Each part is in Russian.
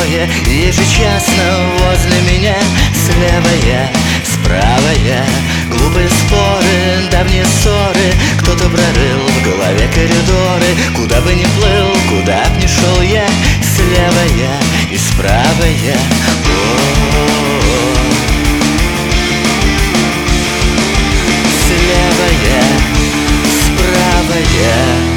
правая, ежечасно возле меня. Слева я, справа я, глупые споры, давние ссоры. Кто-то прорыл в голове коридоры. Куда бы ни плыл, куда б ни шел я, слева я и справа я. Слева я, справа я.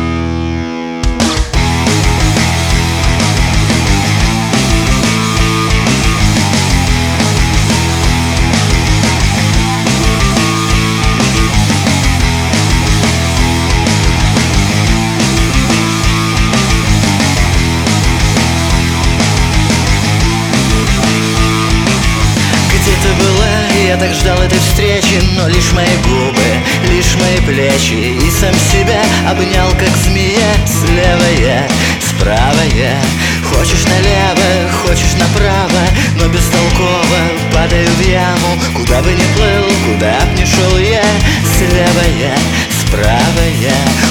Я так ждал этой встречи, но лишь мои губы, лишь мои плечи. И сам себя обнял, как змея. Слева я, справа я. Хочешь налево, хочешь направо, но бестолково падаю в яму. Куда бы ни плыл, куда б ни шел я, слева я, справа я.